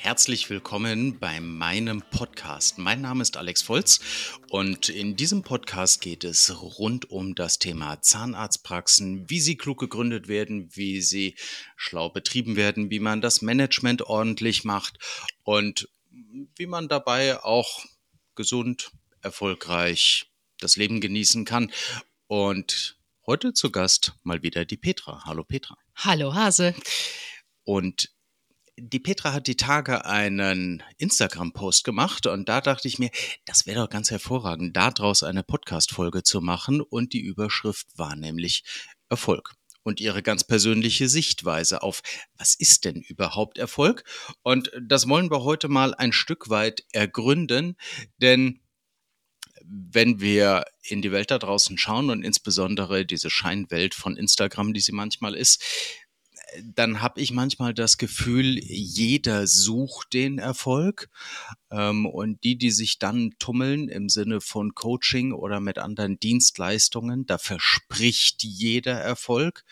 Herzlich willkommen bei meinem Podcast. Mein Name ist Alex Volz und in diesem Podcast geht es rund um das Thema Zahnarztpraxen, wie sie klug gegründet werden, wie sie schlau betrieben werden, wie man das Management ordentlich macht und wie man dabei auch gesund, erfolgreich das Leben genießen kann. Und heute zu Gast mal wieder die Petra. Hallo Petra. Hallo Hase. Und die Petra hat die Tage einen Instagram-Post gemacht und da dachte ich mir, das wäre doch ganz hervorragend, daraus eine Podcast-Folge zu machen, und die Überschrift war nämlich Erfolg und ihre ganz persönliche Sichtweise auf, was ist denn überhaupt Erfolg? Und das wollen wir heute mal ein Stück weit ergründen, denn wenn wir in die Welt da draußen schauen und insbesondere diese Scheinwelt von Instagram, die sie manchmal ist, dann habe ich manchmal das Gefühl, jeder sucht den Erfolg, und die sich dann tummeln im Sinne von Coaching oder mit anderen Dienstleistungen, da verspricht jeder Erfolg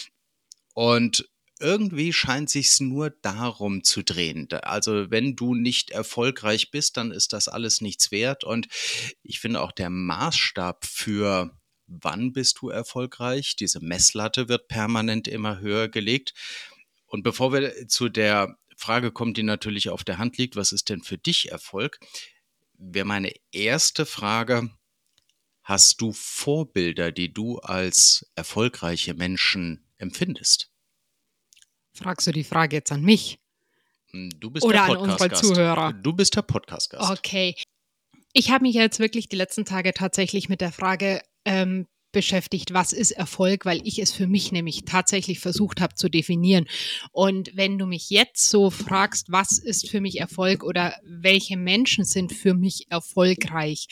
und irgendwie scheint sich's nur darum zu drehen. Also wenn du nicht erfolgreich bist, dann ist das alles nichts wert, und ich finde auch der Maßstab für wann bist du erfolgreich? Diese Messlatte wird permanent immer höher gelegt. Und bevor wir zu der Frage kommen, die natürlich auf der Hand liegt, was ist denn für dich Erfolg, wäre meine erste Frage: Hast du Vorbilder, die du als erfolgreiche Menschen empfindest? Fragst du die Frage jetzt an mich? Du bist Oder der an unsere Podcast-Gast. Zuhörer? Du bist der Podcast-Gast. Okay. Ich habe mich jetzt wirklich die letzten Tage tatsächlich mit der Frage beschäftigt, was ist Erfolg, weil ich es für mich nämlich tatsächlich versucht habe zu definieren. Und wenn du mich jetzt so fragst, was ist für mich Erfolg oder welche Menschen sind für mich erfolgreich?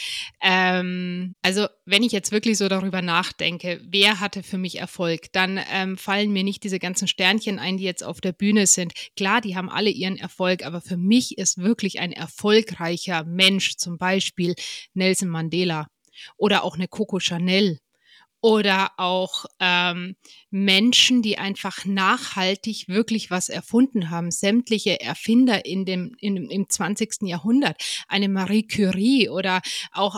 Also wenn ich jetzt wirklich so darüber nachdenke, wer hatte für mich Erfolg, dann fallen mir nicht diese ganzen Sternchen ein, die jetzt auf der Bühne sind. Klar, die haben alle ihren Erfolg, aber für mich ist wirklich ein erfolgreicher Mensch zum Beispiel Nelson Mandela oder auch eine Coco Chanel. Oder auch Menschen, die einfach nachhaltig wirklich was erfunden haben. Sämtliche Erfinder im 20. Jahrhundert. Eine Marie Curie oder auch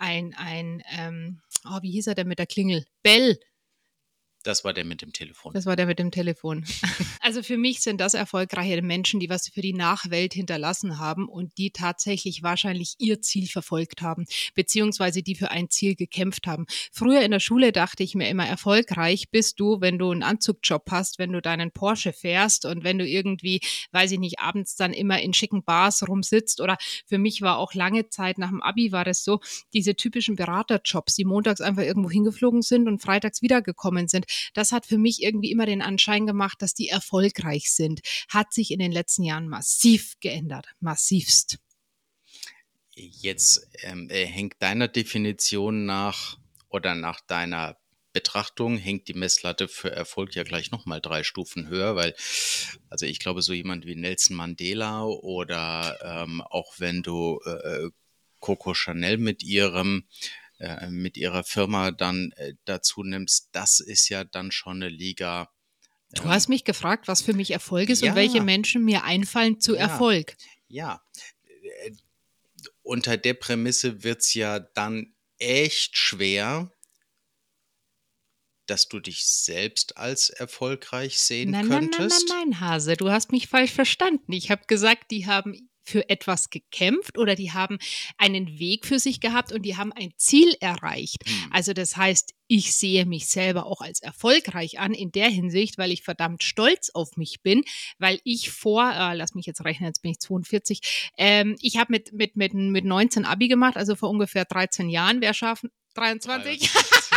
wie hieß er denn mit der Klingel? Bell. Das war der mit dem Telefon. Das war der mit dem Telefon. Also für mich sind das erfolgreiche Menschen, die was für die Nachwelt hinterlassen haben und die tatsächlich wahrscheinlich ihr Ziel verfolgt haben, beziehungsweise die für ein Ziel gekämpft haben. Früher in der Schule dachte ich mir immer, erfolgreich bist du, wenn du einen Anzugjob hast, wenn du deinen Porsche fährst und wenn du irgendwie, weiß ich nicht, abends dann immer in schicken Bars rumsitzt. Oder für mich war auch lange Zeit nach dem Abi war das so, diese typischen Beraterjobs, die montags einfach irgendwo hingeflogen sind und freitags wiedergekommen sind. Das hat für mich irgendwie immer den Anschein gemacht, dass die erfolgreich sind. Hat sich in den letzten Jahren massiv geändert, massivst. Jetzt hängt deiner Definition nach oder nach deiner Betrachtung hängt die Messlatte für Erfolg ja gleich nochmal 3 Stufen höher, weil, also ich glaube, so jemand wie Nelson Mandela oder auch wenn du Coco Chanel mit ihrer Firma dann dazu nimmst, das ist ja dann schon eine Liga. Du hast mich gefragt, was für mich Erfolg ist und welche Menschen mir einfallen zu Erfolg. Ja, unter der Prämisse wird's ja dann echt schwer, dass du dich selbst als erfolgreich sehen könntest. Nein, Hase, du hast mich falsch verstanden. Ich habe gesagt, die haben für etwas gekämpft oder die haben einen Weg für sich gehabt und die haben ein Ziel erreicht. Also das heißt, ich sehe mich selber auch als erfolgreich an in der Hinsicht, weil ich verdammt stolz auf mich bin, weil ich lass mich jetzt rechnen, jetzt bin ich 42, ich habe mit 19 Abi gemacht, also vor ungefähr 13 Jahren, wer schafft 23?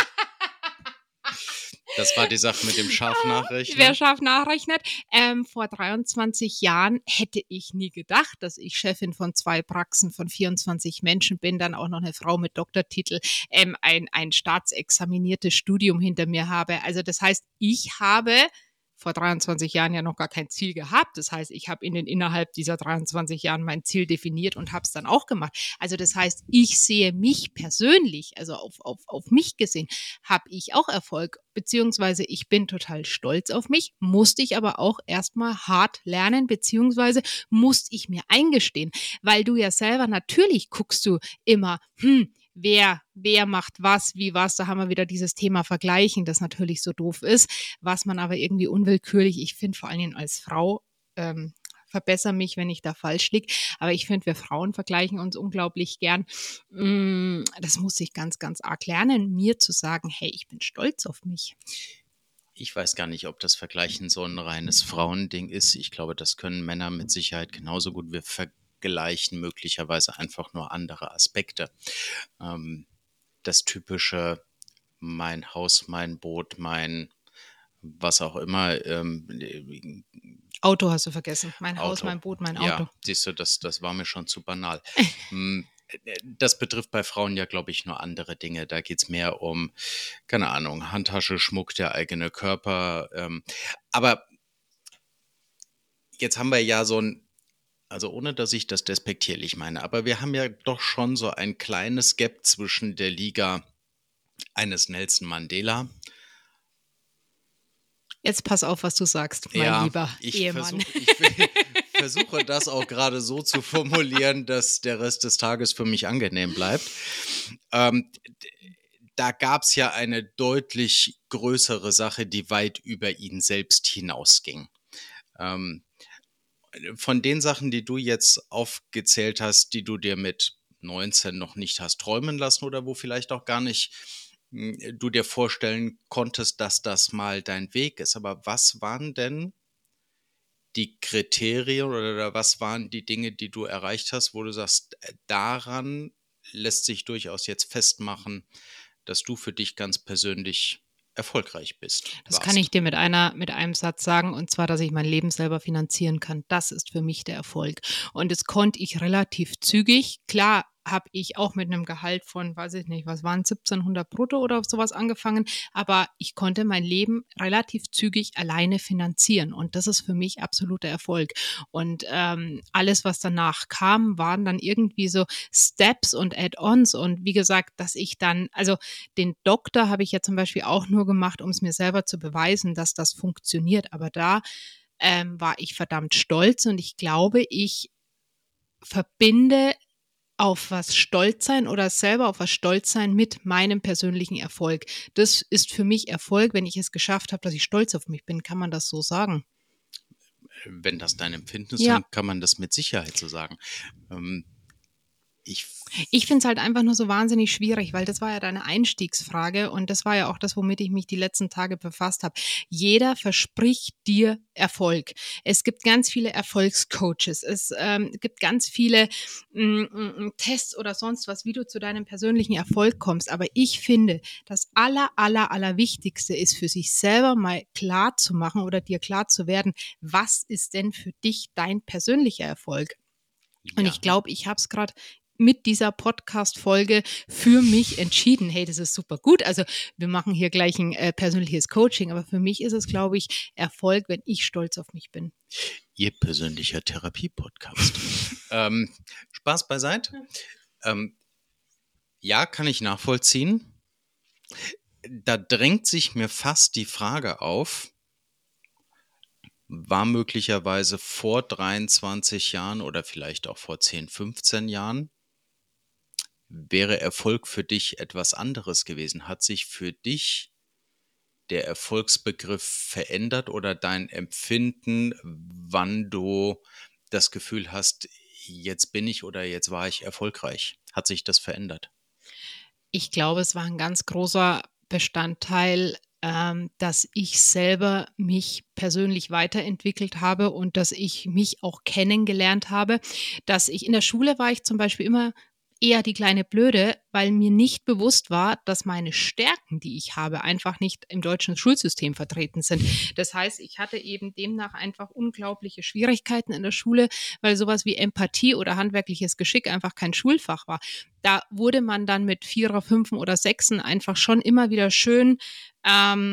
Das war die Sache mit dem scharf nachrechnen. Wer scharf nachrechnet. Vor 23 Jahren hätte ich nie gedacht, dass ich Chefin von 2 Praxen von 24 Menschen bin, dann auch noch eine Frau mit Doktortitel, ein staatsexaminiertes Studium hinter mir habe. Also das heißt, ich habe vor 23 Jahren ja noch gar kein Ziel gehabt. Das heißt, ich habe innerhalb dieser 23 Jahren mein Ziel definiert und habe es dann auch gemacht. Also das heißt, ich sehe mich persönlich, also auf mich gesehen, habe ich auch Erfolg, beziehungsweise ich bin total stolz auf mich, musste ich aber auch erstmal hart lernen, beziehungsweise musste ich mir eingestehen, weil du ja selber, natürlich guckst du immer, wer macht was, wie was, da haben wir wieder dieses Thema Vergleichen, das natürlich so doof ist, was man aber irgendwie unwillkürlich, ich finde vor allen Dingen als Frau, verbessere mich, wenn ich da falsch liege, aber ich finde, wir Frauen vergleichen uns unglaublich gern. Das muss ich ganz, ganz arg lernen, mir zu sagen, hey, ich bin stolz auf mich. Ich weiß gar nicht, ob das Vergleichen so ein reines Frauending ist. Ich glaube, das können Männer mit Sicherheit genauso gut. Wir vergleichen möglicherweise einfach nur andere Aspekte. Das typische mein Haus, mein Boot, mein was auch immer. Auto hast du vergessen. Mein Auto. Haus, mein Boot, mein Auto. Ja, siehst du, das war mir schon zu banal. Das betrifft bei Frauen ja, glaube ich, nur andere Dinge. Da geht es mehr um, keine Ahnung, Handtasche, Schmuck, der eigene Körper. Aber jetzt haben wir ja so ein, also ohne dass ich das despektierlich meine, aber wir haben ja doch schon so ein kleines Gap zwischen der Liga eines Nelson Mandela. Jetzt pass auf, was du sagst, mein lieber Ehemann. Ich versuche das auch gerade so zu formulieren, dass der Rest des Tages für mich angenehm bleibt. Da gab es ja eine deutlich größere Sache, die weit über ihn selbst hinausging. Von den Sachen, die du jetzt aufgezählt hast, die du dir mit 19 noch nicht hast träumen lassen oder wo vielleicht auch gar nicht du dir vorstellen konntest, dass das mal dein Weg ist. Aber was waren denn die Kriterien oder was waren die Dinge, die du erreicht hast, wo du sagst, daran lässt sich durchaus jetzt festmachen, dass du für dich ganz persönlich erfolgreich bist? Das kann ich dir mit einem Satz sagen, und zwar, dass ich mein Leben selber finanzieren kann. Das ist für mich der Erfolg. Und das konnte ich relativ zügig. Klar habe ich auch mit einem Gehalt von, weiß ich nicht, was waren 1700 brutto oder sowas angefangen, aber ich konnte mein Leben relativ zügig alleine finanzieren und das ist für mich absoluter Erfolg. Und alles, was danach kam, waren dann irgendwie so Steps und Add-ons und wie gesagt, dass ich dann, also den Doktor habe ich ja zum Beispiel auch nur gemacht, um es mir selber zu beweisen, dass das funktioniert, aber da war ich verdammt stolz und ich glaube, ich verbinde auf was stolz sein oder selber auf was stolz sein mit meinem persönlichen Erfolg. Das ist für mich Erfolg, wenn ich es geschafft habe, dass ich stolz auf mich bin. Kann man das so sagen? Wenn das dein Empfinden ist, dann kann man das mit Sicherheit so sagen. Ich finde es halt einfach nur so wahnsinnig schwierig, weil das war ja deine Einstiegsfrage und das war ja auch das, womit ich mich die letzten Tage befasst habe. Jeder verspricht dir Erfolg. Es gibt ganz viele Erfolgscoaches. Es gibt ganz viele Tests oder sonst was, wie du zu deinem persönlichen Erfolg kommst. Aber ich finde, das Allerwichtigste ist für sich selber mal klar zu machen oder dir klar zu werden, was ist denn für dich dein persönlicher Erfolg? Und ich glaube, ich habe es gerade mit dieser Podcast-Folge für mich entschieden. Hey, das ist super gut. Also wir machen hier gleich ein persönliches Coaching, aber für mich ist es, glaube ich, Erfolg, wenn ich stolz auf mich bin. Ihr persönlicher Therapie-Podcast. Spaß beiseite. Ja, kann ich nachvollziehen. Da drängt sich mir fast die Frage auf, war möglicherweise vor 23 Jahren oder vielleicht auch vor 10, 15 Jahren, wäre Erfolg für dich etwas anderes gewesen? Hat sich für dich der Erfolgsbegriff verändert oder dein Empfinden, wann du das Gefühl hast, jetzt bin ich oder jetzt war ich erfolgreich? Hat sich das verändert? Ich glaube, es war ein ganz großer Bestandteil, dass ich selber mich persönlich weiterentwickelt habe und dass ich mich auch kennengelernt habe, dass ich in der Schule war ich zum Beispiel immer eher die kleine Blöde, weil mir nicht bewusst war, dass meine Stärken, die ich habe, einfach nicht im deutschen Schulsystem vertreten sind. Das heißt, ich hatte eben demnach einfach unglaubliche Schwierigkeiten in der Schule, weil sowas wie Empathie oder handwerkliches Geschick einfach kein Schulfach war. Da wurde man dann mit 4er, 5er oder 6er einfach schon immer wieder schön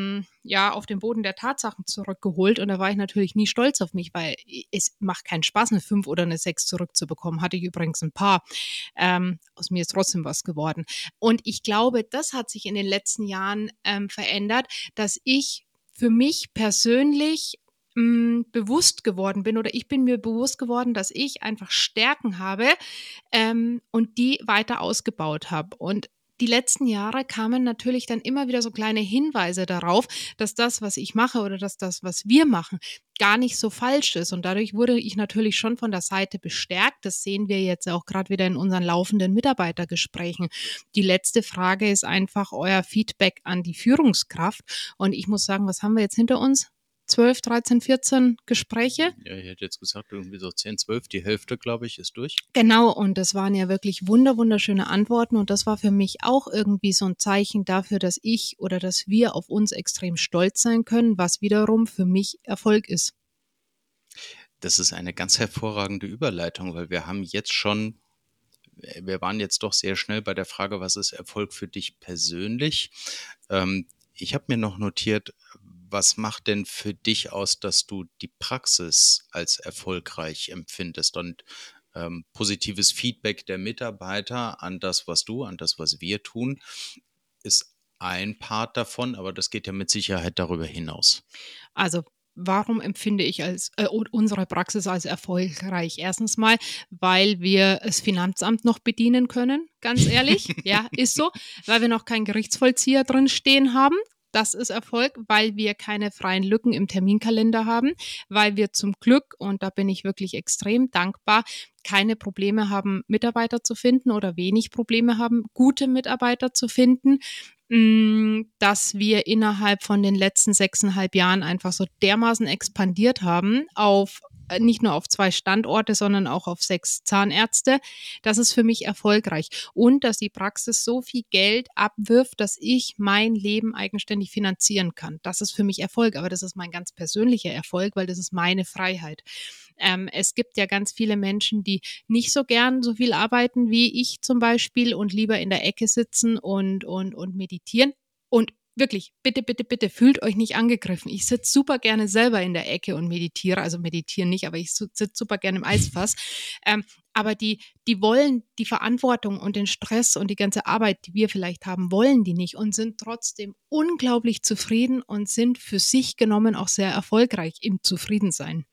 ja auf den Boden der Tatsachen zurückgeholt und da war ich natürlich nie stolz auf mich, weil es macht keinen Spaß, eine 5 oder eine 6 zurückzubekommen. Hatte ich übrigens ein paar. Aus mir ist trotzdem was geworden. Und ich glaube, das hat sich in den letzten Jahren verändert, dass ich für mich persönlich bewusst geworden bin oder ich bin mir bewusst geworden, dass ich einfach Stärken habe und die weiter ausgebaut habe. Und die letzten Jahre kamen natürlich dann immer wieder so kleine Hinweise darauf, dass das, was ich mache oder dass das, was wir machen, gar nicht so falsch ist. Und dadurch wurde ich natürlich schon von der Seite bestärkt. Das sehen wir jetzt auch gerade wieder in unseren laufenden Mitarbeitergesprächen. Die letzte Frage ist einfach euer Feedback an die Führungskraft. Und ich muss sagen, was haben wir jetzt hinter uns? 12, 13, 14 Gespräche. Ja, ich hätte jetzt gesagt, irgendwie so 10, 12, die Hälfte, glaube ich, ist durch. Genau, und das waren ja wirklich wunderschöne Antworten und das war für mich auch irgendwie so ein Zeichen dafür, dass ich oder dass wir auf uns extrem stolz sein können, was wiederum für mich Erfolg ist. Das ist eine ganz hervorragende Überleitung, weil wir waren jetzt doch sehr schnell bei der Frage, was ist Erfolg für dich persönlich? Ich habe mir noch notiert, was macht denn für dich aus, dass du die Praxis als erfolgreich empfindest und positives Feedback der Mitarbeiter an das, was wir tun, ist ein Part davon, aber das geht ja mit Sicherheit darüber hinaus. Also warum empfinde ich unsere Praxis als erfolgreich? Erstens mal, weil wir das Finanzamt noch bedienen können, ganz ehrlich. Ja, ist so. Weil wir noch keinen Gerichtsvollzieher drin stehen haben. Das ist Erfolg, weil wir keine freien Lücken im Terminkalender haben, weil wir zum Glück, und da bin ich wirklich extrem dankbar, keine Probleme haben, Mitarbeiter zu finden oder wenig Probleme haben, gute Mitarbeiter zu finden, dass wir innerhalb von den letzten 6,5 Jahren einfach so dermaßen expandiert haben auf nicht nur auf 2 Standorte, sondern auch auf 6 Zahnärzte. Das ist für mich erfolgreich. Und dass die Praxis so viel Geld abwirft, dass ich mein Leben eigenständig finanzieren kann. Das ist für mich Erfolg. Aber das ist mein ganz persönlicher Erfolg, weil das ist meine Freiheit. Es gibt ja ganz viele Menschen, die nicht so gern so viel arbeiten wie ich zum Beispiel und lieber in der Ecke sitzen und meditieren. Und wirklich, bitte, fühlt euch nicht angegriffen. Ich sitze super gerne selber in der Ecke und meditiere. Also meditieren nicht, aber ich sitze super gerne im Eisfass. Aber die wollen die Verantwortung und den Stress und die ganze Arbeit, die wir vielleicht haben, wollen die nicht und sind trotzdem unglaublich zufrieden und sind für sich genommen auch sehr erfolgreich im Zufriedensein.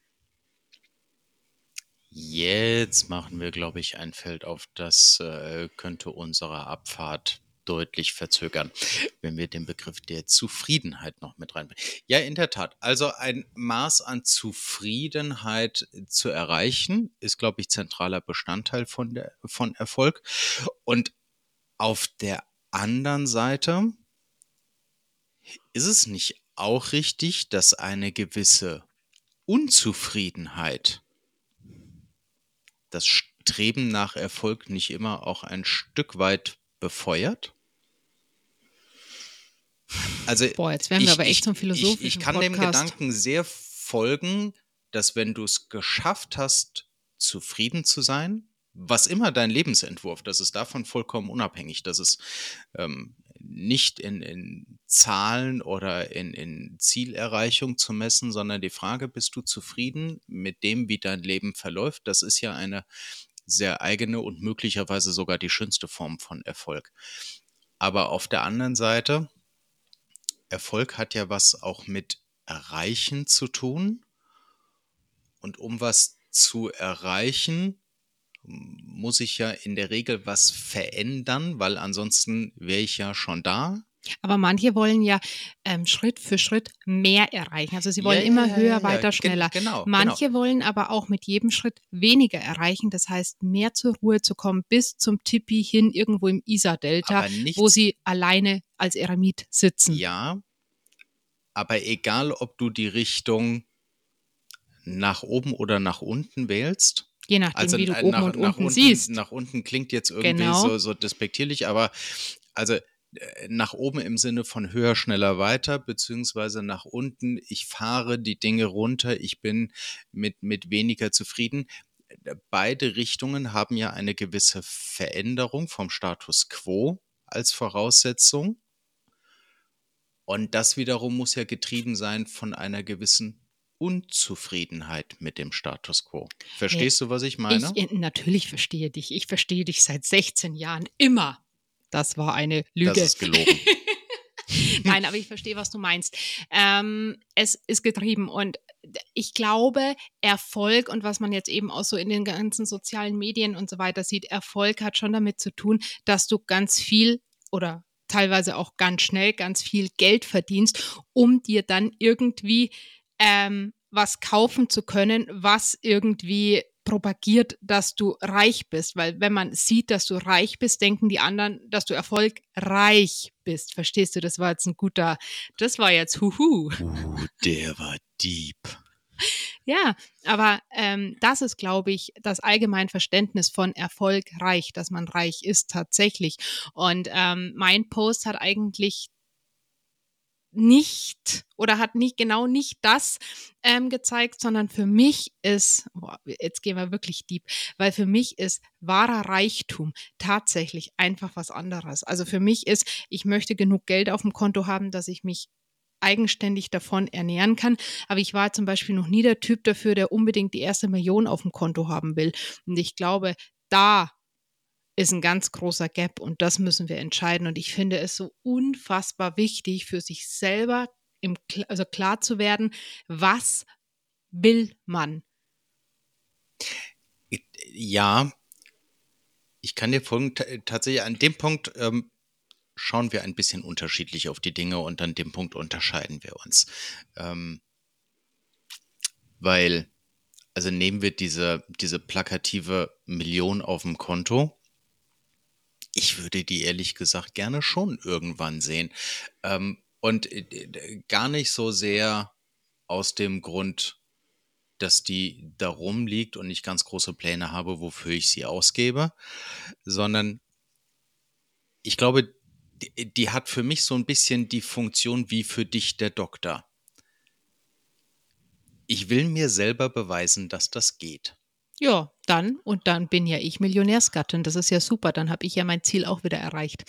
Jetzt machen wir, glaube ich, ein Feld auf, das könnte unsere Abfahrt deutlich verzögern, wenn wir den Begriff der Zufriedenheit noch mit reinbringen. Ja, in der Tat. Also ein Maß an Zufriedenheit zu erreichen, ist, glaube ich, zentraler Bestandteil von Erfolg. Und auf der anderen Seite ist es nicht auch richtig, dass eine gewisse Unzufriedenheit das Streben nach Erfolg nicht immer auch ein Stück weit befeuert? Also Jetzt werden wir aber echt zum philosophischen ich kann Podcast. dem Gedanken sehr folgen, dass wenn du es geschafft hast, zufrieden zu sein, was immer dein Lebensentwurf, das ist davon vollkommen unabhängig, dass es nicht in Zahlen oder in Zielerreichung zu messen, sondern die Frage, bist du zufrieden mit dem, wie dein Leben verläuft? Das ist ja eine sehr eigene und möglicherweise sogar die schönste Form von Erfolg. Aber auf der anderen Seite, Erfolg hat ja was auch mit Erreichen zu tun. Und um was zu erreichen, muss ich ja in der Regel was verändern, weil ansonsten wäre ich ja schon da. Aber manche wollen ja Schritt für Schritt mehr erreichen. Also sie wollen immer höher, weiter, schneller. Genau. Manche wollen aber auch mit jedem Schritt weniger erreichen. Das heißt, mehr zur Ruhe zu kommen bis zum Tipi hin irgendwo im Isar-Delta, wo sie alleine als Eremit sitzen. Ja, aber egal, ob du die Richtung nach oben oder nach unten wählst. Je nachdem, wie du oben und unten siehst. Nach unten klingt jetzt irgendwie so despektierlich, aber also nach oben im Sinne von höher, schneller, weiter, beziehungsweise nach unten, ich fahre die Dinge runter, ich bin mit weniger zufrieden. Beide Richtungen haben ja eine gewisse Veränderung vom Status quo als Voraussetzung. Und das wiederum muss ja getrieben sein von einer gewissen Unzufriedenheit mit dem Status quo. Nee, Verstehst du, was ich meine? natürlich verstehe dich. Ich verstehe dich seit 16 Jahren immer. Das war eine Das Lüge. ist gelogen. Nein, aber ich verstehe, was du meinst. Es ist getrieben und ich glaube, Erfolg und was man jetzt eben auch so in den ganzen sozialen Medien und so weiter sieht, Erfolg hat schon damit zu tun, dass du ganz viel oder teilweise auch ganz schnell ganz viel Geld verdienst, um dir dann irgendwie was kaufen zu können, was irgendwie propagiert, dass du reich bist. Weil wenn man sieht, dass du reich bist, denken die anderen, dass du erfolgreich bist. Verstehst du? Das war jetzt huhu. Der war deep. Ja, aber das ist, glaube ich, das Allgemeinverständnis von erfolgreich, dass man reich ist tatsächlich. Und mein Post hat eigentlich nicht oder hat nicht das gezeigt, sondern für mich ist, jetzt gehen wir wirklich deep, weil für mich ist wahrer Reichtum tatsächlich einfach was anderes. Also für mich ist, ich möchte genug Geld auf dem Konto haben, dass ich mich eigenständig davon ernähren kann. Aber ich war zum Beispiel noch nie der Typ dafür, der unbedingt die erste Million auf dem Konto haben will. Und ich glaube, da ist ein ganz großer Gap und das müssen wir entscheiden. Und ich finde es so unfassbar wichtig, für sich selber also klar zu werden, was will man? Ja, ich kann dir folgen. Tatsächlich an dem Punkt schauen wir ein bisschen unterschiedlich auf die Dinge und an dem Punkt unterscheiden wir uns. Weil, also nehmen wir diese plakative Million auf dem Konto. Ich würde die ehrlich gesagt gerne schon irgendwann sehen. Und gar nicht so sehr aus dem Grund, dass die da rumliegt und ich ganz große Pläne habe, wofür ich sie ausgebe, sondern ich glaube, die hat für mich so ein bisschen die Funktion wie für dich der Doktor. Ich will mir selber beweisen, dass das geht. Ja, dann bin ja ich Millionärsgattin. Das ist ja super. Dann habe ich ja mein Ziel auch wieder erreicht.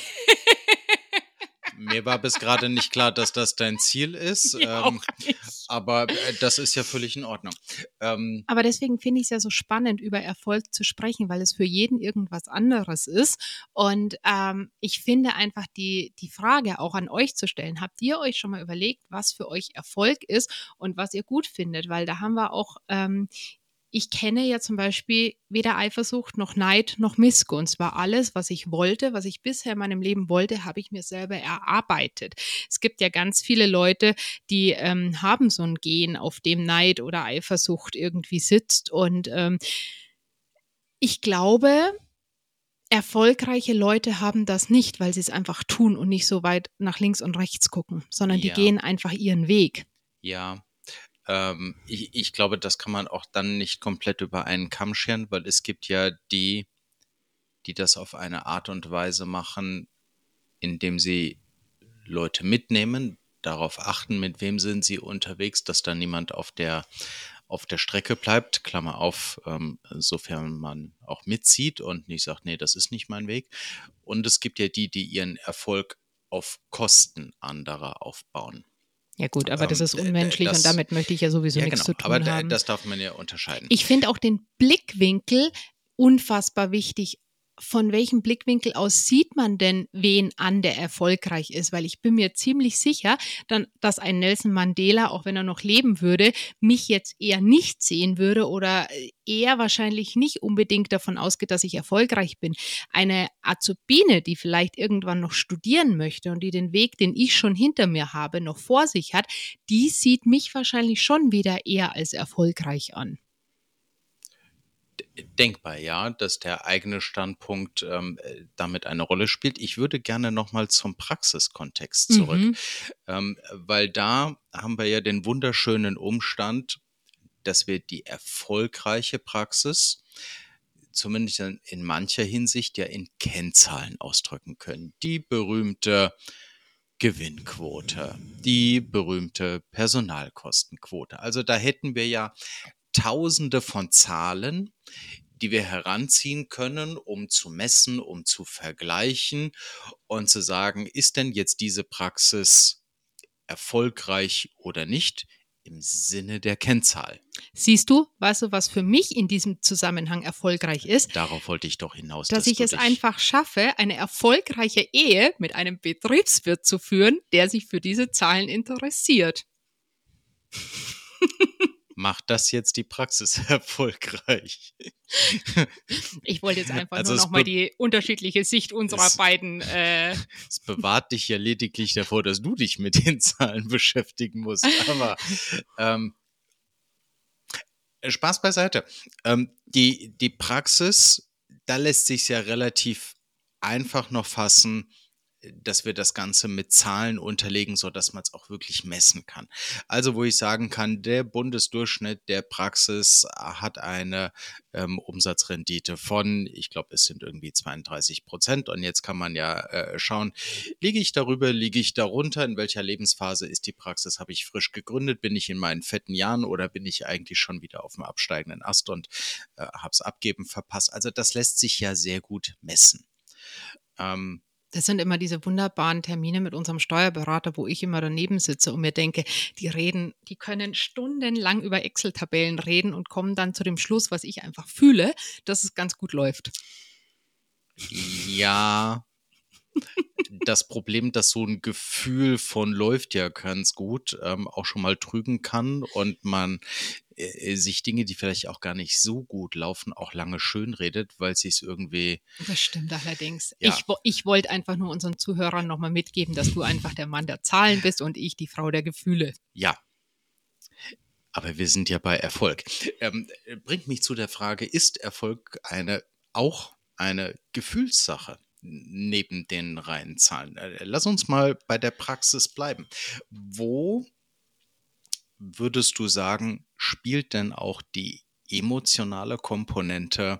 Mir war bis gerade nicht klar, dass das dein Ziel ist, Mir auch nicht. aber das ist ja völlig in Ordnung. Aber deswegen finde ich es ja so spannend, über Erfolg zu sprechen, weil es für jeden irgendwas anderes ist. Und ich finde einfach die Frage auch an euch zu stellen, habt ihr euch schon mal überlegt, was für euch Erfolg ist und was ihr gut findet? Weil da haben wir auch ich kenne ja zum Beispiel weder Eifersucht noch Neid noch Missgunst. War alles, was ich wollte, was ich bisher in meinem Leben wollte, habe ich mir selber erarbeitet. Es gibt ja ganz viele Leute, die haben so ein Gen, auf dem Neid oder Eifersucht irgendwie sitzt. Und ich glaube, erfolgreiche Leute haben das nicht, weil sie es einfach tun und nicht so weit nach links und rechts gucken, sondern die Ja, gehen einfach ihren Weg. ja. Ich glaube, das kann man auch dann nicht komplett über einen Kamm scheren, weil es gibt ja die das auf eine Art und Weise machen, indem sie Leute mitnehmen, darauf achten, mit wem sind sie unterwegs, dass da niemand auf der Strecke bleibt, Klammer auf, sofern man auch mitzieht und nicht sagt, nee, das ist nicht mein Weg. Und es gibt ja die ihren Erfolg auf Kosten anderer aufbauen. Ja gut, aber das ist unmenschlich und Das, damit möchte ich ja sowieso ja nichts genau, zu aber tun haben. das darf man ja unterscheiden. Ich finde auch den Blickwinkel unfassbar wichtig. Von welchem Blickwinkel aus sieht man denn, wen an, der erfolgreich ist? Weil ich bin mir ziemlich sicher, dass ein Nelson Mandela, auch wenn er noch leben würde, mich jetzt eher nicht sehen würde oder eher wahrscheinlich nicht unbedingt davon ausgeht, dass ich erfolgreich bin. Eine Azubine, die vielleicht irgendwann noch studieren möchte und die den Weg, den ich schon hinter mir habe, noch vor sich hat, die sieht mich wahrscheinlich schon wieder eher als erfolgreich an. Denkbar, ja, dass der eigene Standpunkt damit eine Rolle spielt. Ich würde gerne nochmal zum Praxiskontext zurück, weil da haben wir ja den wunderschönen Umstand, dass wir die erfolgreiche Praxis zumindest in mancher Hinsicht ja in Kennzahlen ausdrücken können. Die berühmte Gewinnquote, die berühmte Personalkostenquote. Also da hätten wir ja Tausende von Zahlen, die wir heranziehen können, um zu messen, um zu vergleichen und zu sagen, ist denn jetzt diese Praxis erfolgreich oder nicht im Sinne der Kennzahl. Siehst du, weißt du, was für mich in diesem Zusammenhang erfolgreich ist? Darauf wollte ich doch hinaus, Dass ich du es dich einfach schaffe, eine erfolgreiche Ehe mit einem Betriebswirt zu führen, der sich für diese Zahlen interessiert. Macht das jetzt die Praxis erfolgreich? Ich wollte jetzt einfach Also nur nochmal die unterschiedliche Sicht unserer beiden. Es bewahrt dich ja lediglich davor, dass du dich mit den Zahlen beschäftigen musst. Aber Spaß beiseite. Die Praxis, da lässt sich ja relativ einfach noch fassen, dass wir das Ganze mit Zahlen unterlegen, sodass man es auch wirklich messen kann. Also wo ich sagen kann, der Bundesdurchschnitt der Praxis hat eine Umsatzrendite von, ich glaube, es sind irgendwie 32%. Und jetzt kann man ja schauen, liege ich darüber, liege ich darunter, in welcher Lebensphase ist die Praxis, habe ich frisch gegründet, bin ich in meinen fetten Jahren oder bin ich eigentlich schon wieder auf dem absteigenden Ast und habe es abgeben verpasst. Also das lässt sich ja sehr gut messen. Das sind immer diese wunderbaren Termine mit unserem Steuerberater, wo ich immer daneben sitze und mir denke, die können stundenlang über Excel-Tabellen reden und kommen dann zu dem Schluss, was ich einfach fühle, dass es ganz gut läuft. Ja, das Problem, dass so ein Gefühl von läuft ja ganz gut auch schon mal trügen kann und man sich Dinge, die vielleicht auch gar nicht so gut laufen, auch lange schönredet, weil sie es irgendwie... Das stimmt allerdings. Ja. Ich wollte einfach nur unseren Zuhörern nochmal mitgeben, dass du einfach der Mann der Zahlen bist und ich die Frau der Gefühle. Ja. Aber wir sind ja bei Erfolg. Bringt mich zu der Frage, ist Erfolg auch eine Gefühlssache neben den reinen Zahlen? Lass uns mal bei der Praxis bleiben. Wo würdest du sagen, spielt denn auch die emotionale Komponente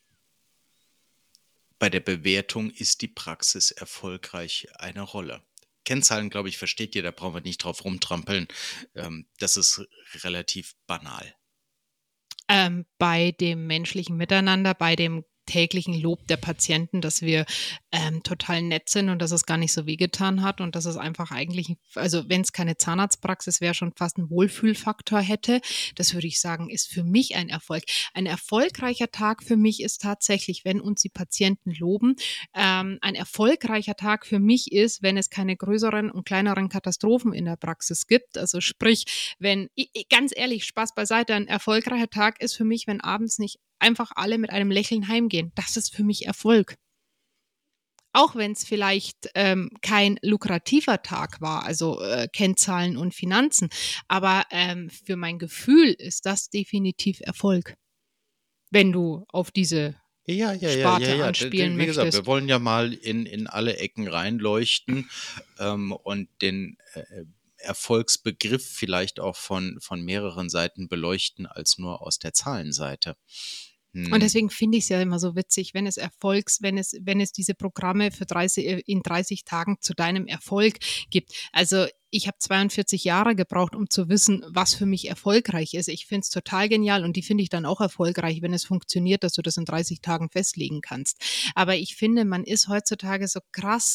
bei der Bewertung, ist die Praxis erfolgreich, eine Rolle? Kennzahlen, glaube ich, versteht ihr, da brauchen wir nicht drauf rumtrampeln. Das ist relativ banal. Bei dem menschlichen Miteinander, bei dem täglichen Lob der Patienten, dass wir total nett sind und dass es gar nicht so wehgetan hat und dass es einfach eigentlich, also wenn es keine Zahnarztpraxis wäre, schon fast einen Wohlfühlfaktor hätte. Das würde ich sagen, ist für mich ein Erfolg. Ein erfolgreicher Tag für mich ist tatsächlich, wenn uns die Patienten loben. Ein erfolgreicher Tag für mich ist, wenn es keine größeren und kleineren Katastrophen in der Praxis gibt. Also sprich, wenn, ganz ehrlich, Spaß beiseite, ein erfolgreicher Tag ist für mich, wenn abends nicht einfach alle mit einem Lächeln heimgehen. Das ist für mich Erfolg. Auch wenn es vielleicht kein lukrativer Tag war, also Kennzahlen und Finanzen, aber für mein Gefühl ist das definitiv Erfolg, wenn du auf diese Sparte anspielen Wie gesagt, möchtest. wir wollen ja mal in alle Ecken reinleuchten und den Erfolgsbegriff vielleicht auch von mehreren Seiten beleuchten als nur aus der Zahlenseite. Und deswegen finde ich es ja immer so witzig, wenn es diese Programme für 30 Tagen zu deinem Erfolg gibt. Also ich habe 42 Jahre gebraucht, um zu wissen, was für mich erfolgreich ist. Ich finde es total genial und die finde ich dann auch erfolgreich, wenn es funktioniert, dass du das in 30 Tagen festlegen kannst. Aber ich finde, man ist heutzutage so krass,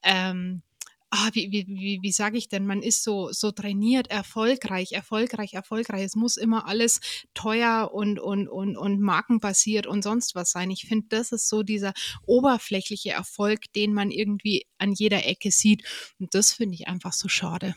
wie sage ich denn, man ist so trainiert, erfolgreich. Es muss immer alles teuer und markenbasiert und sonst was sein. Ich finde, das ist so dieser oberflächliche Erfolg, den man irgendwie an jeder Ecke sieht. Und das finde ich einfach so schade.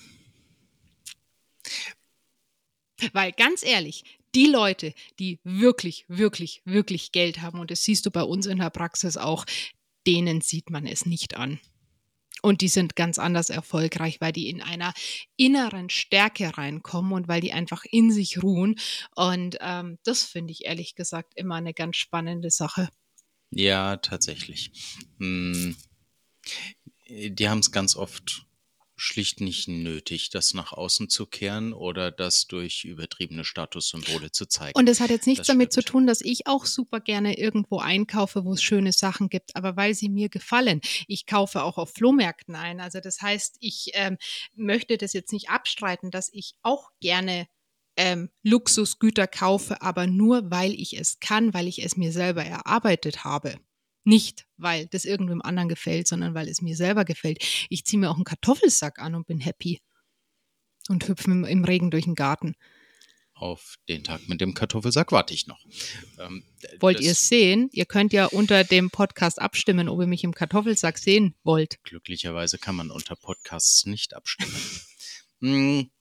Weil ganz ehrlich, die Leute, die wirklich, wirklich, wirklich Geld haben, und das siehst du bei uns in der Praxis auch, denen sieht man es nicht an. Und die sind ganz anders erfolgreich, weil die in einer inneren Stärke reinkommen und weil die einfach in sich ruhen. Und das finde ich ehrlich gesagt immer eine ganz spannende Sache. Ja, tatsächlich. Die haben es ganz oft schlicht nicht nötig, das nach außen zu kehren oder das durch übertriebene Statussymbole zu zeigen. Und es hat jetzt nichts damit zu tun, dass ich auch super gerne irgendwo einkaufe, wo es schöne Sachen gibt, aber weil sie mir gefallen. Ich kaufe auch auf Flohmärkten ein. Also das heißt, ich möchte das jetzt nicht abstreiten, dass ich auch gerne Luxusgüter kaufe, aber nur, weil ich es kann, weil ich es mir selber erarbeitet habe. Nicht, weil das irgendwem anderen gefällt, sondern weil es mir selber gefällt. Ich ziehe mir auch einen Kartoffelsack an und bin happy. und hüpfen im Regen durch den Garten. Auf den Tag mit dem Kartoffelsack warte ich noch. Wollt ihr es sehen? Ihr könnt ja unter dem Podcast abstimmen, ob ihr mich im Kartoffelsack sehen wollt. Glücklicherweise kann man unter Podcasts nicht abstimmen.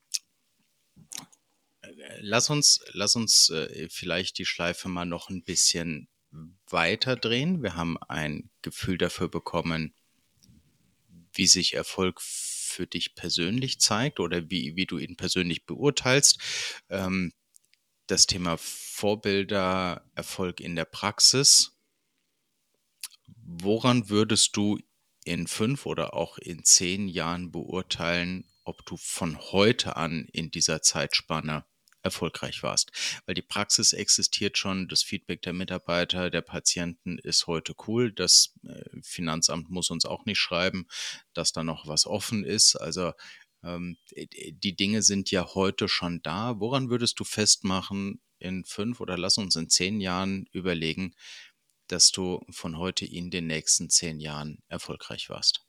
Lass uns vielleicht die Schleife mal noch ein bisschen weiter drehen. Wir haben ein Gefühl dafür bekommen, wie sich Erfolg für dich persönlich zeigt oder wie du ihn persönlich beurteilst. Das Thema Vorbilder, Erfolg in der Praxis. Woran würdest du in 5 oder auch in 10 Jahren beurteilen, ob du von heute an in dieser Zeitspanne erfolgreich warst? Weil die Praxis existiert schon, das Feedback der Mitarbeiter, der Patienten ist heute cool. Das Finanzamt muss uns auch nicht schreiben, dass da noch was offen ist. Also die Dinge sind ja heute schon da. Woran würdest du festmachen in 5 oder lass uns in 10 Jahren überlegen, dass du von heute in den nächsten 10 Jahren erfolgreich warst?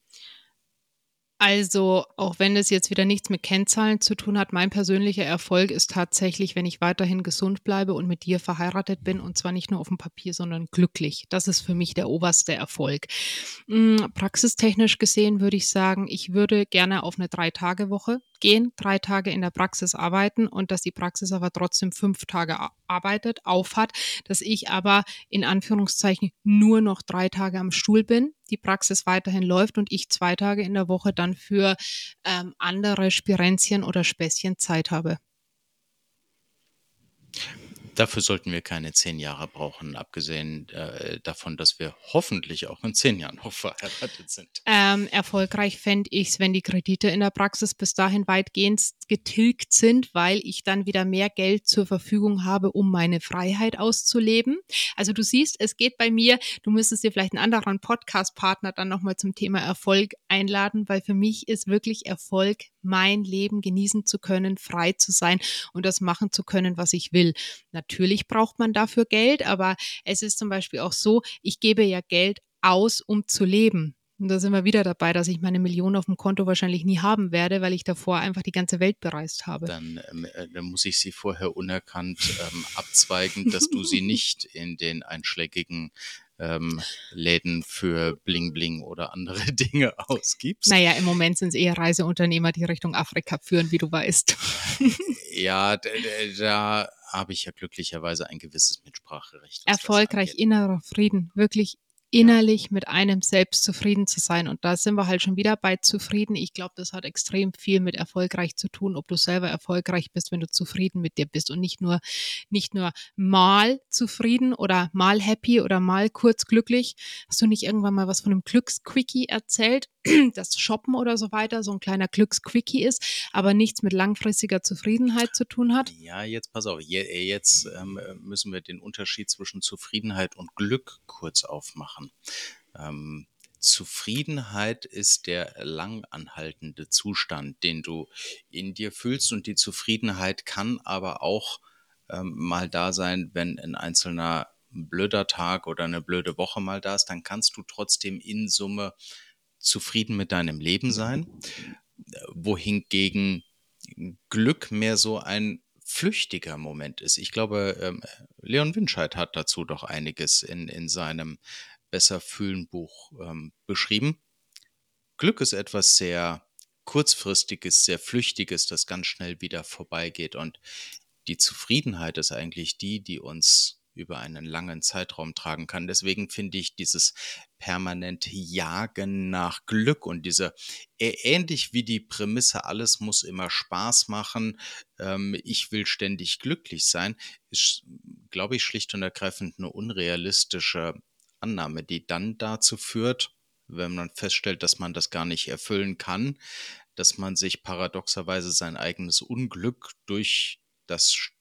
Also, auch wenn es jetzt wieder nichts mit Kennzahlen zu tun hat, mein persönlicher Erfolg ist tatsächlich, wenn ich weiterhin gesund bleibe und mit dir verheiratet bin und zwar nicht nur auf dem Papier, sondern glücklich. Das ist für mich der oberste Erfolg. Praxistechnisch gesehen würde ich sagen, ich würde gerne auf eine 3-Tage-Woche gehen, 3 Tage in der Praxis arbeiten und dass die Praxis aber trotzdem 5 Tage arbeitet, aufhat, dass ich aber in Anführungszeichen nur noch 3 Tage am Stuhl bin, die Praxis weiterhin läuft und ich 2 Tage in der Woche dann für andere Spirenzchen oder Späßchen Zeit habe. Dafür sollten wir keine 10 Jahre brauchen, abgesehen davon, dass wir hoffentlich auch in 10 Jahren noch verheiratet sind. Erfolgreich fände ich es, wenn die Kredite in der Praxis bis dahin weitgehend getilgt sind, weil ich dann wieder mehr Geld zur Verfügung habe, um meine Freiheit auszuleben. Also du siehst, es geht bei mir, du müsstest dir vielleicht einen anderen Podcast-Partner dann nochmal zum Thema Erfolg einladen, weil für mich ist wirklich Erfolg, mein Leben genießen zu können, frei zu sein und das machen zu können, was ich will. Natürlich braucht man dafür Geld, aber es ist zum Beispiel auch so, ich gebe ja Geld aus, um zu leben. Und da sind wir wieder dabei, dass ich meine Million auf dem Konto wahrscheinlich nie haben werde, weil ich davor einfach die ganze Welt bereist habe. Dann muss ich sie vorher unerkannt abzweigen, dass du sie nicht in den einschlägigen Läden für Bling Bling oder andere Dinge ausgibst. Naja, im Moment sind es eher Reiseunternehmer, die Richtung Afrika führen, wie du weißt. Ja, da habe ich ja glücklicherweise ein gewisses Mitspracherecht. Erfolgreich, innerer Frieden, wirklich innerlich mit einem selbst zufrieden zu sein. Und da sind wir halt schon wieder bei zufrieden. Ich glaube, das hat extrem viel mit erfolgreich zu tun, ob du selber erfolgreich bist, wenn du zufrieden mit dir bist und nicht nur mal zufrieden oder mal happy oder mal kurz glücklich. Hast du nicht irgendwann mal was von einem Glücksquickie erzählt, dass Shoppen oder so weiter so ein kleiner Glücksquickie ist, aber nichts mit langfristiger Zufriedenheit zu tun hat? Ja, jetzt pass auf, jetzt müssen wir den Unterschied zwischen Zufriedenheit und Glück kurz aufmachen. Zufriedenheit ist der langanhaltende Zustand, den du in dir fühlst, und die Zufriedenheit kann aber auch mal da sein, wenn ein einzelner blöder Tag oder eine blöde Woche mal da ist, dann kannst du trotzdem in Summe zufrieden mit deinem Leben sein, wohingegen Glück mehr so ein flüchtiger Moment ist. Ich glaube, Leon Winscheid hat dazu doch einiges in seinem Besser-Fühlen-Buch beschrieben. Glück ist etwas sehr Kurzfristiges, sehr Flüchtiges, das ganz schnell wieder vorbeigeht. Und die Zufriedenheit ist eigentlich die uns über einen langen Zeitraum tragen kann. Deswegen finde ich dieses permanente Jagen nach Glück und diese, ähnlich wie die Prämisse, alles muss immer Spaß machen, ich will ständig glücklich sein, ist, glaube ich, schlicht und ergreifend eine unrealistische Annahme, die dann dazu führt, wenn man feststellt, dass man das gar nicht erfüllen kann, dass man sich paradoxerweise sein eigenes Unglück durch das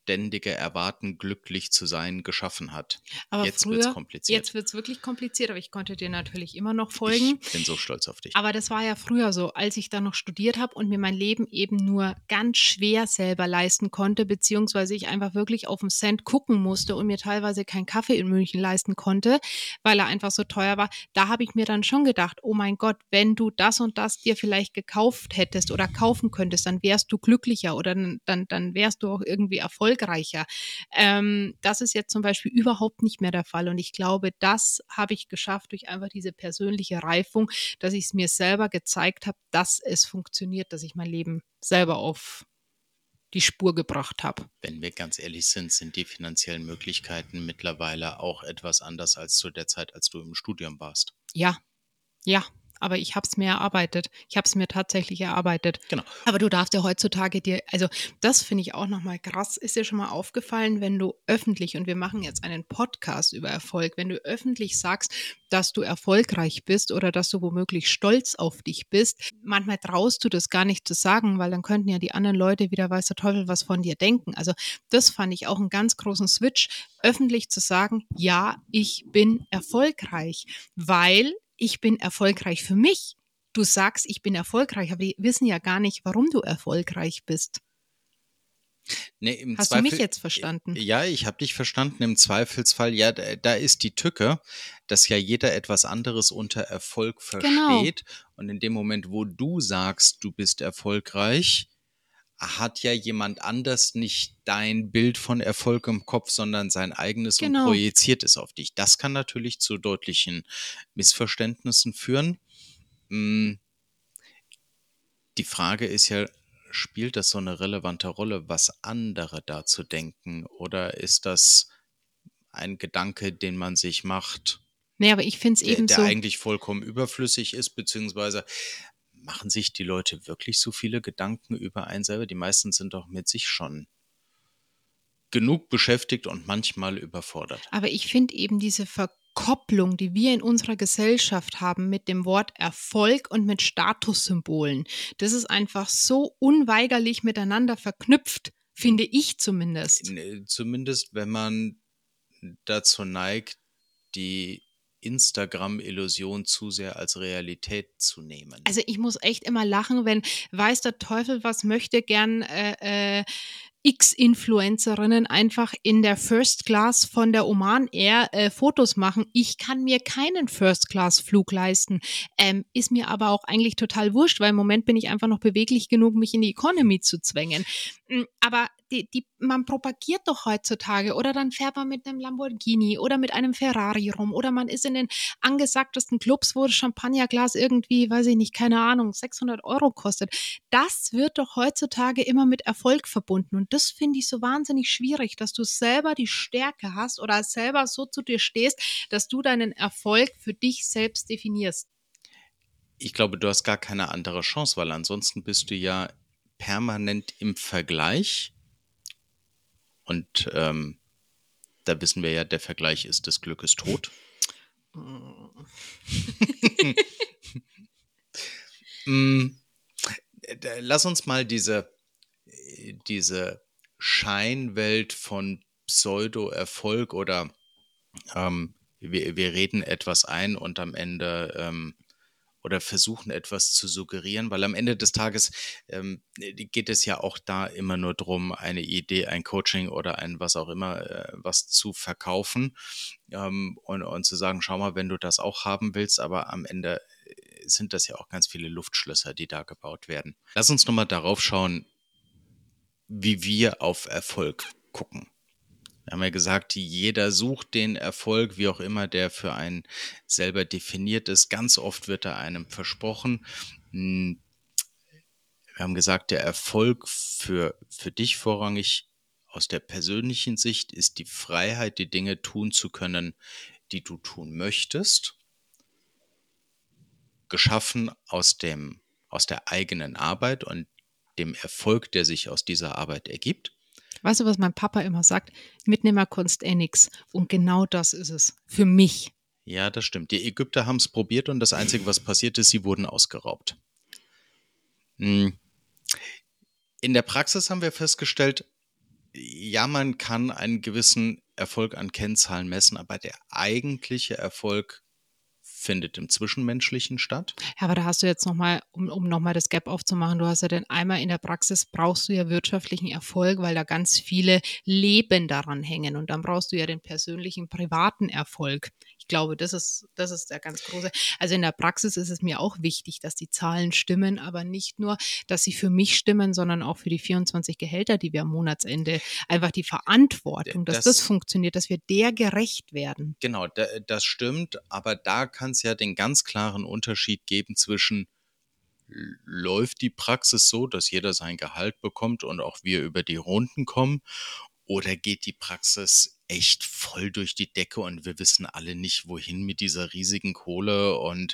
ständige Erwarten, glücklich zu sein, geschaffen hat. Aber Jetzt wird's früher, kompliziert. jetzt wird es wirklich kompliziert, aber ich konnte dir natürlich immer noch Ich folgen. bin so stolz auf dich. Aber das war ja früher so, als ich dann noch studiert habe und mir mein Leben eben nur ganz schwer selber leisten konnte, beziehungsweise ich einfach wirklich auf den Cent gucken musste und mir teilweise keinen Kaffee in München leisten konnte, weil er einfach so teuer war. Da habe ich mir dann schon gedacht, oh mein Gott, wenn du das und das dir vielleicht gekauft hättest oder kaufen könntest, dann wärst du glücklicher oder dann wärst du auch irgendwie erfolgreicher. Das ist jetzt zum Beispiel überhaupt nicht mehr der Fall. Und ich glaube, das habe ich geschafft durch einfach diese persönliche Reifung, dass ich es mir selber gezeigt habe, dass es funktioniert, dass ich mein Leben selber auf die Spur gebracht habe. Wenn wir ganz ehrlich sind, sind die finanziellen Möglichkeiten mittlerweile auch etwas anders als zu der Zeit, als du im Studium warst. Ja, ja. Aber ich habe es mir erarbeitet. Ich habe es mir tatsächlich erarbeitet. Genau. Aber du darfst ja heutzutage also das finde ich auch nochmal krass, ist dir schon mal aufgefallen, wenn du öffentlich, und wir machen jetzt einen Podcast über Erfolg, wenn du öffentlich sagst, dass du erfolgreich bist oder dass du womöglich stolz auf dich bist, manchmal traust du das gar nicht zu sagen, weil dann könnten ja die anderen Leute wieder, weiß der Teufel, was von dir denken. Also das fand ich auch einen ganz großen Switch, öffentlich zu sagen, ja, ich bin erfolgreich, weil ich bin erfolgreich für mich. Du sagst, ich bin erfolgreich, aber die wissen ja gar nicht, warum du erfolgreich bist. Nee, im Hast du mich jetzt verstanden? Ja, ich habe dich verstanden. Im Zweifelsfall, ja, da ist die Tücke, dass ja jeder etwas anderes unter Erfolg Genau. versteht. Und in dem Moment, wo du sagst, du bist erfolgreich, hat ja jemand anders nicht dein Bild von Erfolg im Kopf, sondern sein eigenes und Genau. projiziert es auf dich. Das kann natürlich zu deutlichen Missverständnissen führen. Die Frage ist ja, spielt das so eine relevante Rolle, was andere dazu denken? Oder ist das ein Gedanke, den man sich macht, Nee, aber ich finde es eben der so. eigentlich vollkommen überflüssig ist, beziehungsweise machen sich die Leute wirklich so viele Gedanken über einen selber? Die meisten sind doch mit sich schon genug beschäftigt und manchmal überfordert. Aber ich finde eben diese Verkopplung, die wir in unserer Gesellschaft haben mit dem Wort Erfolg und mit Statussymbolen, das ist einfach so unweigerlich miteinander verknüpft, finde ich zumindest. Zumindest, wenn man dazu neigt, die Instagram-Illusion zu sehr als Realität zu nehmen. Also ich muss echt immer lachen, wenn weiß der Teufel was möchte gern X-Influencerinnen einfach in der First Class von der Oman Air Fotos machen. Ich kann mir keinen First-Class-Flug leisten. Ist mir aber auch eigentlich total wurscht, weil im Moment bin ich einfach noch beweglich genug, mich in die Economy zu zwängen. Aber man propagiert doch heutzutage, oder dann fährt man mit einem Lamborghini oder mit einem Ferrari rum, oder man ist in den angesagtesten Clubs, wo das Champagnerglas irgendwie, weiß ich nicht, keine Ahnung, 600 € kostet. Das wird doch heutzutage immer mit Erfolg verbunden. Und das finde ich so wahnsinnig schwierig, dass du selber die Stärke hast oder selber so zu dir stehst, dass du deinen Erfolg für dich selbst definierst. Ich glaube, du hast gar keine andere Chance, weil ansonsten bist du ja permanent im Vergleich. Und da wissen wir ja, der Vergleich ist des Glückes Tod. Lass uns mal diese Scheinwelt von Pseudo-Erfolg oder wir reden etwas ein und am Ende oder versuchen etwas zu suggerieren, weil am Ende des Tages geht es ja auch da immer nur drum, eine Idee, ein Coaching oder ein was auch immer, was zu verkaufen und zu sagen, schau mal, wenn du das auch haben willst, aber am Ende sind das ja auch ganz viele Luftschlösser, die da gebaut werden. Lass uns nochmal darauf schauen, wie wir auf Erfolg gucken. Wir haben ja gesagt, jeder sucht den Erfolg, wie auch immer der für einen selber definiert ist. Ganz oft wird er einem versprochen. Wir haben gesagt, der Erfolg für dich vorrangig aus der persönlichen Sicht ist die Freiheit, die Dinge tun zu können, die du tun möchtest. Geschaffen aus der eigenen Arbeit und dem Erfolg, der sich aus dieser Arbeit ergibt. Weißt du, was mein Papa immer sagt? Mitnehmerkunst nix. Und genau das ist es. Für mich. Ja, das stimmt. Die Ägypter haben es probiert und das Einzige, was passiert ist, sie wurden ausgeraubt. In der Praxis haben wir festgestellt, ja, man kann einen gewissen Erfolg an Kennzahlen messen, aber der eigentliche Erfolg findet im Zwischenmenschlichen statt. Ja, aber da hast du jetzt nochmal, um nochmal das Gap aufzumachen, du hast ja dann einmal in der Praxis brauchst du ja wirtschaftlichen Erfolg, weil da ganz viele Leben daran hängen und dann brauchst du ja den persönlichen, privaten Erfolg. Ich glaube, das ist der ganz große. Also in der Praxis ist es mir auch wichtig, dass die Zahlen stimmen, aber nicht nur, dass sie für mich stimmen, sondern auch für die 24 Gehälter, die wir am Monatsende, einfach die Verantwortung, dass das Das funktioniert, dass wir der gerecht werden. Genau, das stimmt, aber da kann es ja den ganz klaren Unterschied geben zwischen läuft die Praxis so, dass jeder sein Gehalt bekommt und auch wir über die Runden kommen, oder geht die Praxis echt voll durch die Decke und wir wissen alle nicht, wohin mit dieser riesigen Kohle und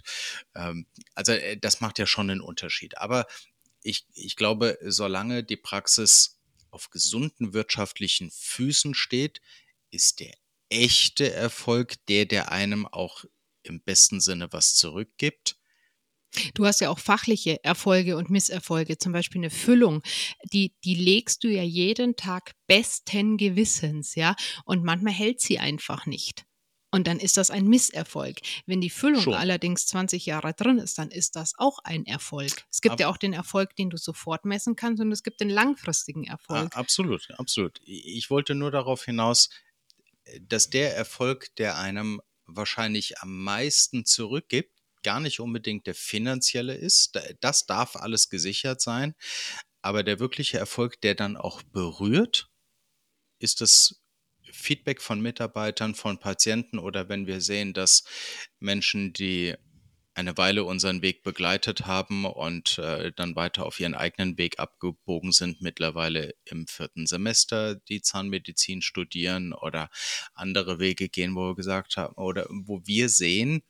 das macht ja schon einen Unterschied. Aber ich glaube, solange die Praxis auf gesunden wirtschaftlichen Füßen steht, ist der echte Erfolg der einem auch im besten Sinne was zurückgibt. Du hast ja auch fachliche Erfolge und Misserfolge, zum Beispiel eine Füllung, die legst du ja jeden Tag besten Gewissens, ja, und manchmal hält sie einfach nicht. Und dann ist das ein Misserfolg. Wenn die Füllung Schon. allerdings 20 Jahre drin ist, dann ist das auch ein Erfolg. Es gibt ja auch den Erfolg, den du sofort messen kannst und es gibt den langfristigen Erfolg. Absolut, absolut. Ich wollte nur darauf hinaus, dass der Erfolg, der einem wahrscheinlich am meisten zurückgibt, gar nicht unbedingt der finanzielle ist. Das darf alles gesichert sein. Aber der wirkliche Erfolg, der dann auch berührt, ist das Feedback von Mitarbeitern, von Patienten oder wenn wir sehen, dass Menschen, die eine Weile unseren Weg begleitet haben und dann weiter auf ihren eigenen Weg abgebogen sind, mittlerweile im 4. Semester die Zahnmedizin studieren oder andere Wege gehen, wo wir gesagt haben oder wo wir sehen,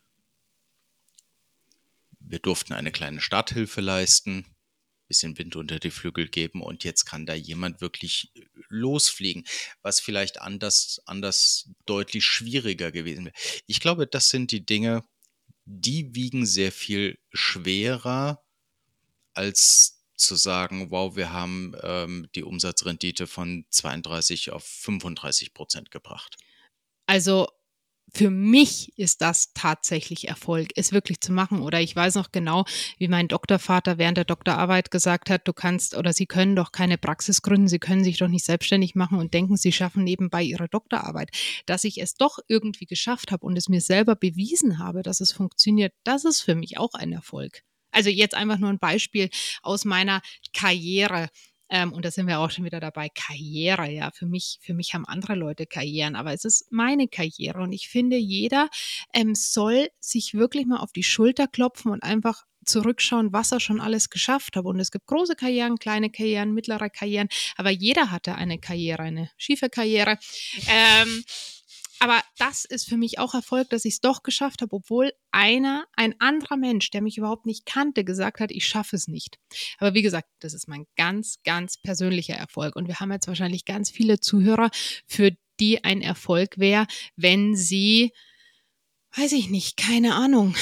wir durften eine kleine Starthilfe leisten, bisschen Wind unter die Flügel geben und jetzt kann da jemand wirklich losfliegen, was vielleicht anders deutlich schwieriger gewesen wäre. Ich glaube, das sind die Dinge, die wiegen sehr viel schwerer, als zu sagen, wow, wir haben die Umsatzrendite von 32 auf 35% gebracht. Also für mich ist das tatsächlich Erfolg, es wirklich zu machen. Oder ich weiß noch genau, wie mein Doktorvater während der Doktorarbeit gesagt hat, du kannst oder Sie können doch keine Praxis gründen, Sie können sich doch nicht selbstständig machen und denken, Sie schaffen nebenbei Ihre Doktorarbeit. Dass ich es doch irgendwie geschafft habe und es mir selber bewiesen habe, dass es funktioniert, das ist für mich auch ein Erfolg. Also jetzt einfach nur ein Beispiel aus meiner Karriere. Und da sind wir auch schon wieder dabei, Karriere, ja. Für mich haben andere Leute Karrieren, aber es ist meine Karriere. Und ich finde, jeder soll sich wirklich mal auf die Schulter klopfen und einfach zurückschauen, was er schon alles geschafft hat. Und es gibt große Karrieren, kleine Karrieren, mittlere Karrieren, aber jeder hatte eine Karriere, eine schiefe Karriere. Aber das ist für mich auch Erfolg, dass ich es doch geschafft habe, obwohl ein anderer Mensch, der mich überhaupt nicht kannte, gesagt hat, ich schaffe es nicht. Aber wie gesagt, das ist mein ganz, ganz persönlicher Erfolg. Und wir haben jetzt wahrscheinlich ganz viele Zuhörer, für die ein Erfolg wäre, wenn sie, weiß ich nicht, keine Ahnung,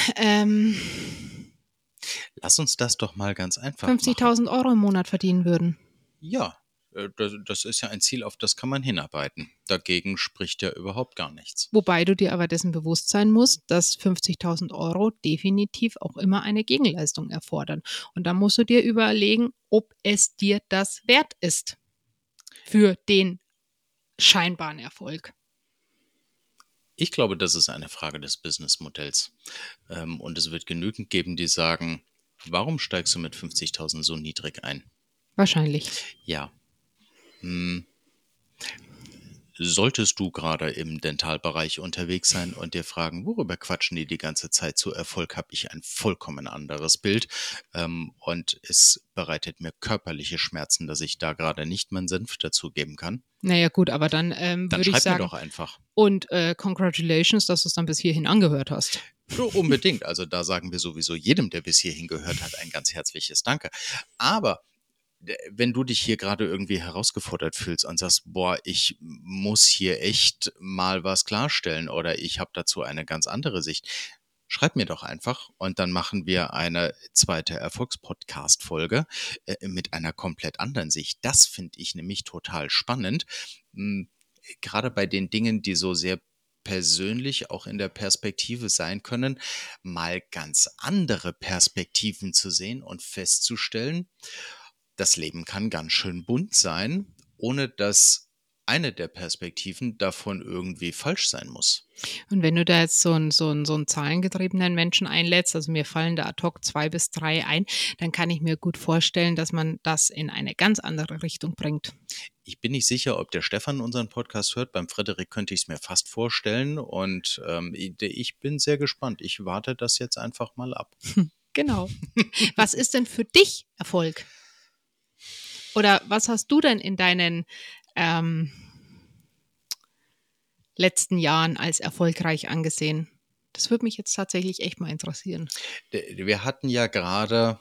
Lass uns das doch mal ganz einfach machen. 50.000 Euro im Monat verdienen würden. Ja, das ist ja ein Ziel, auf das kann man hinarbeiten. Dagegen spricht ja überhaupt gar nichts. Wobei du dir aber dessen bewusst sein musst, dass 50.000 Euro definitiv auch immer eine Gegenleistung erfordern. Und da musst du dir überlegen, ob es dir das wert ist für den scheinbaren Erfolg. Ich glaube, das ist eine Frage des Businessmodells. Und es wird genügend geben, die sagen, warum steigst du mit 50.000 so niedrig ein? Wahrscheinlich. Ja. Solltest du gerade im Dentalbereich unterwegs sein und dir fragen, worüber quatschen die ganze Zeit zu Erfolg, habe ich ein vollkommen anderes Bild. Und es bereitet mir körperliche Schmerzen, dass ich da gerade nicht meinen Senf dazugeben kann. Naja gut, aber dann Dann würde ich schreib mir sagen, doch einfach. und congratulations, dass du es dann bis hierhin angehört hast. So, unbedingt. Also da sagen wir sowieso jedem, der bis hierhin gehört hat, ein ganz herzliches Danke. Aber wenn du dich hier gerade irgendwie herausgefordert fühlst und sagst, boah, ich muss hier echt mal was klarstellen oder ich habe dazu eine ganz andere Sicht, schreib mir doch einfach und dann machen wir eine zweite Erfolgspodcast-Folge mit einer komplett anderen Sicht. Das finde ich nämlich total spannend. Gerade bei den Dingen, die so sehr persönlich auch in der Perspektive sein können, mal ganz andere Perspektiven zu sehen und festzustellen, das Leben kann ganz schön bunt sein, ohne dass eine der Perspektiven davon irgendwie falsch sein muss. Und wenn du da jetzt so einen zahlengetriebenen Menschen einlädst, also mir fallen da ad hoc 2 bis 3 ein, dann kann ich mir gut vorstellen, dass man das in eine ganz andere Richtung bringt. Ich bin nicht sicher, ob der Stefan unseren Podcast hört. Beim Frederik könnte ich es mir fast vorstellen und ich bin sehr gespannt. Ich warte das jetzt einfach mal ab. Genau. Was ist denn für dich Erfolg? Oder was hast du denn in deinen letzten Jahren als erfolgreich angesehen? Das würde mich jetzt tatsächlich echt mal interessieren. Wir hatten ja gerade,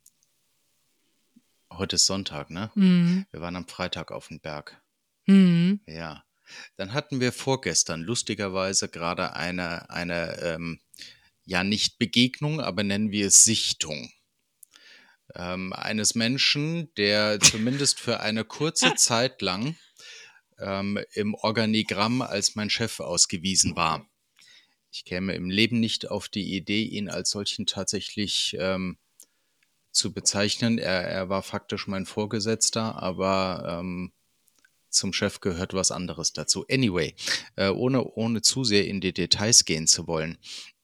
heute ist Sonntag, ne? Mhm. Wir waren am Freitag auf dem Berg. Mhm. Ja. Dann hatten wir vorgestern lustigerweise gerade eine ja nicht Begegnung, aber nennen wir es Sichtung. Eines Menschen, der zumindest für eine kurze Zeit lang im Organigramm als mein Chef ausgewiesen war. Ich käme im Leben nicht auf die Idee, ihn als solchen tatsächlich zu bezeichnen. Er war faktisch mein Vorgesetzter, aber zum Chef gehört was anderes dazu. Anyway, ohne zu sehr in die Details gehen zu wollen.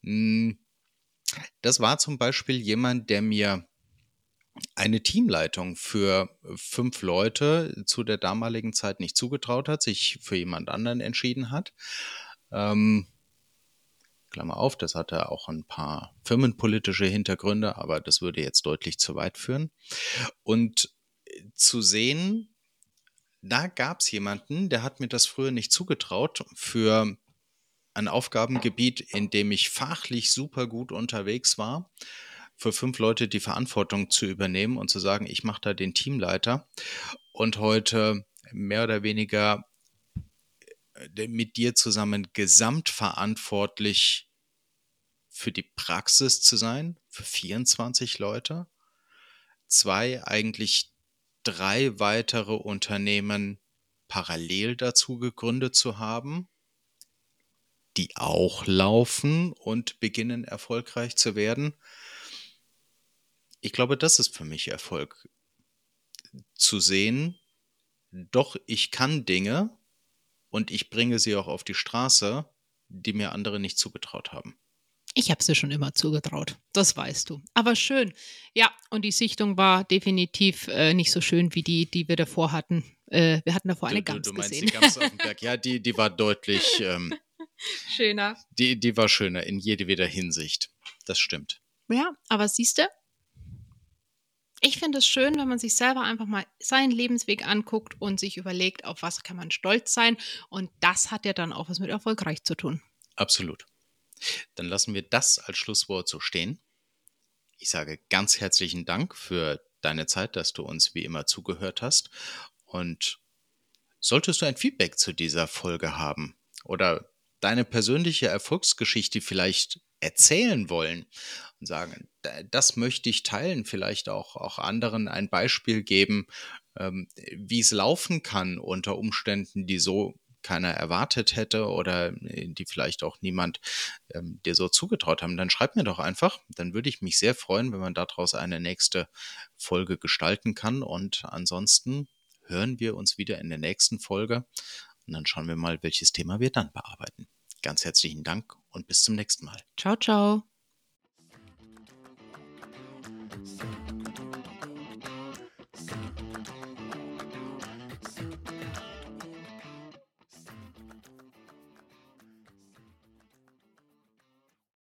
Das war zum Beispiel jemand, der mir eine Teamleitung für 5 Leute zu der damaligen Zeit nicht zugetraut hat, sich für jemand anderen entschieden hat. Klammer auf, das hatte auch ein paar firmenpolitische Hintergründe, aber das würde jetzt deutlich zu weit führen. Und zu sehen, da gab es jemanden, der hat mir das früher nicht zugetraut für ein Aufgabengebiet, in dem ich fachlich super gut unterwegs war, für 5 Leute die Verantwortung zu übernehmen und zu sagen, ich mache da den Teamleiter und heute mehr oder weniger mit dir zusammen gesamtverantwortlich für die Praxis zu sein, für 24 Leute, 2, eigentlich 3 weitere Unternehmen parallel dazu gegründet zu haben, die auch laufen und beginnen erfolgreich zu werden. Ich glaube, das ist für mich Erfolg. Zu sehen, doch, ich kann Dinge und ich bringe sie auch auf die Straße, die mir andere nicht zugetraut haben. Ich habe es dir schon immer zugetraut, das weißt du. Aber schön. Ja, und die Sichtung war definitiv nicht so schön wie die wir davor hatten. Wir hatten davor eine Gans Du meinst gesehen. die Gans auf dem Berg? Ja, die war deutlich, Schöner. die war schöner in jedweder Hinsicht. Das stimmt. Ja, aber siehst du, ich finde es schön, wenn man sich selber einfach mal seinen Lebensweg anguckt und sich überlegt, auf was kann man stolz sein. Und das hat ja dann auch was mit erfolgreich zu tun. Absolut. Dann lassen wir das als Schlusswort so stehen. Ich sage ganz herzlichen Dank für deine Zeit, dass du uns wie immer zugehört hast. Und solltest du ein Feedback zu dieser Folge haben oder deine persönliche Erfolgsgeschichte vielleicht erzählen wollen und sagen, das möchte ich teilen, vielleicht auch anderen ein Beispiel geben, wie es laufen kann unter Umständen, die so keiner erwartet hätte oder die vielleicht auch niemand dir so zugetraut haben, dann schreib mir doch einfach. Dann würde ich mich sehr freuen, wenn man daraus eine nächste Folge gestalten kann. Und ansonsten hören wir uns wieder in der nächsten Folge und dann schauen wir mal, welches Thema wir dann bearbeiten. Ganz herzlichen Dank und bis zum nächsten Mal. Ciao, ciao.